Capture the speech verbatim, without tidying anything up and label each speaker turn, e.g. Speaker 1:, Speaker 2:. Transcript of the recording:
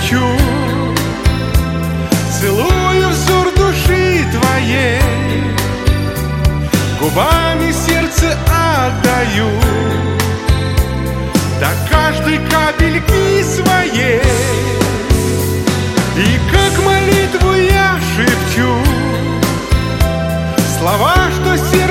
Speaker 1: хочу, целую взор души твоей, губами сердце отдаю до каждой капельки своей. И как молитву я шепчу слова, что сердце